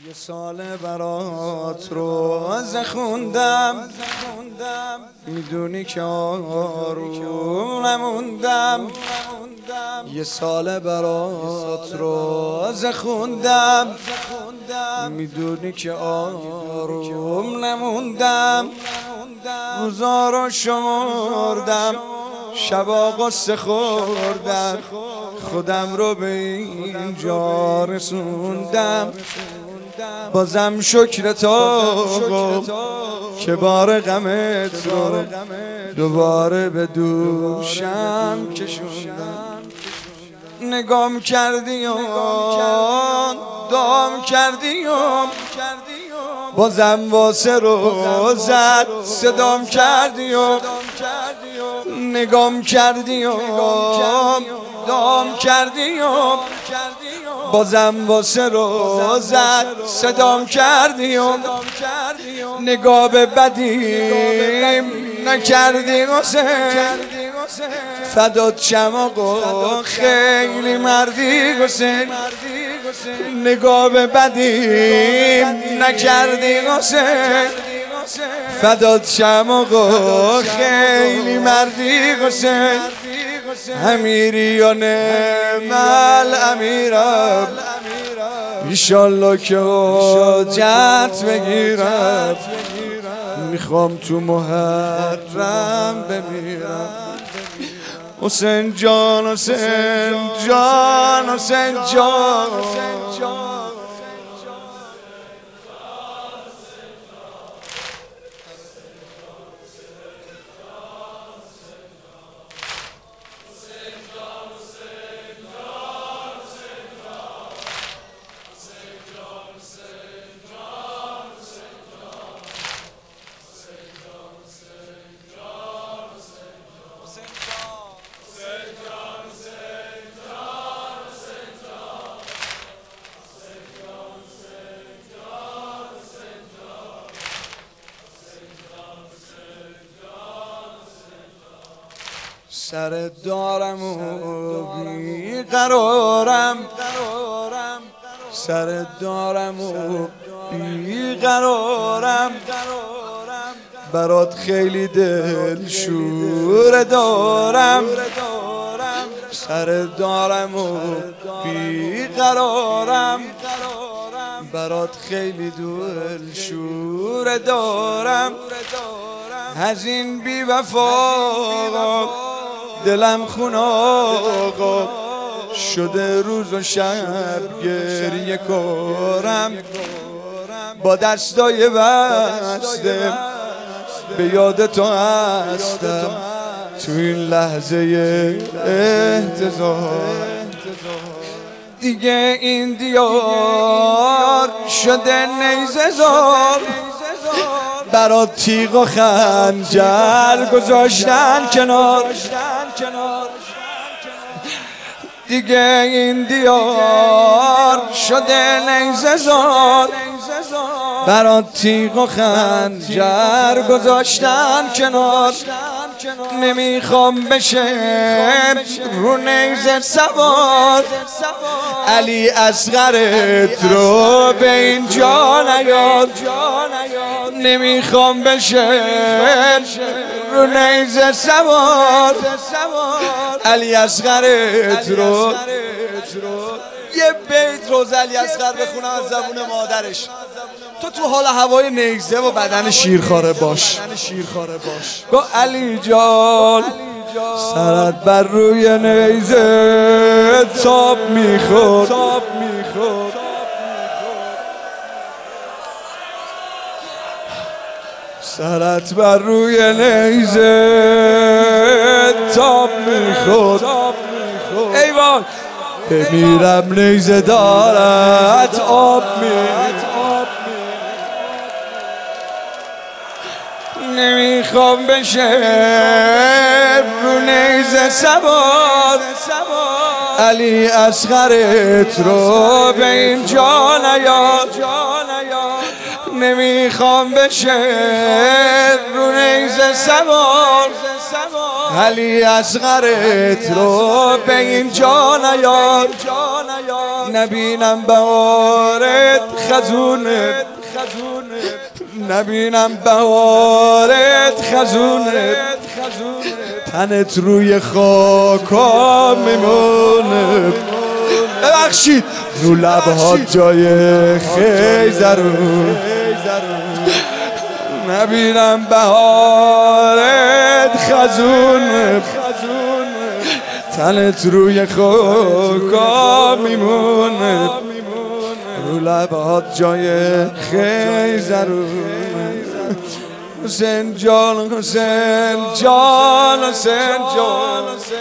یه سال برات روزه خوندم، میدونی که آروم نموندم. یه سال برات روزه خوندم، میدونی که آروم نموندم. روزا رو شمردم، شبا قصه خوردم، خودم رو به اینجا رسوندم. بازم شکر تو که بار غمت رو دوباره به دوشم کشوندم. نگام کردی و دام کردی و بازم واسه روزت صدام کردی و نگام کردی و دام کردی و بازم واسه روزت صدام کردی و نگاه به بدیم نکردی حسین. فدات شم آقا خیلی مردی حسین. نگاه به بدیم نکردی حسین. فدات شم آقا خیلی مردی حسین. امیری و نعمل امیرم، ایشالله که حجت بگیرم. میخوام تو محرم بمیرم. حسین جان حسین جان حسین جان سر دارم و بیقرارم، سر دارم و بیقرارم. برات خیلی دل شور دارم. سر دارم و بیقرارم. برات خیلی دل شور دارم. از این بی وفا دلم خون آقا شده، روز و شب گریه کارم. با دستای بسته به یاد تو هستم تو این لحظه احتضار. دیگه این دیار شده نیزه زار، برات تیغ و خنجر گذاشتن کنار. دیگه این دیار شده نیزه زار، برات تیغ و خنجر گذاشتن کنار. نمیخوام بشه رو نیزه سوار، علی اصغرت رو به اینجا نیار. نمیخوام بشه رو نیزه سوار، علی اصغرت رو. یه بیت روز علی اصغر بخونم از زبون مادرش. تو حال هوای نیزه و بدن شیرخواره باش. گو علی جان سرت بر روی نیزه تاب میخورد. سرت بر روی نیزه تاب میخورد. ایوان بمیرم نیزه دارت آب میخورد. نمیخوام بشه رو نیزه سوار، علی اصغرت رو به اینجا نیار. نمیخوام بشه رو نیزه سوار، علی اصغرت رو به اینجا نیار. نبینم بهارت خزونه، نبینم بهارت خزونه، تنت روی خاکا میمونه. ببخشید رو لبهات جای خیزرون، نبینم بهارت خزونه، تنت روی خاکا میمونه، رو لبهات جای خیزرونه. حسین جان حسین جان حسین جان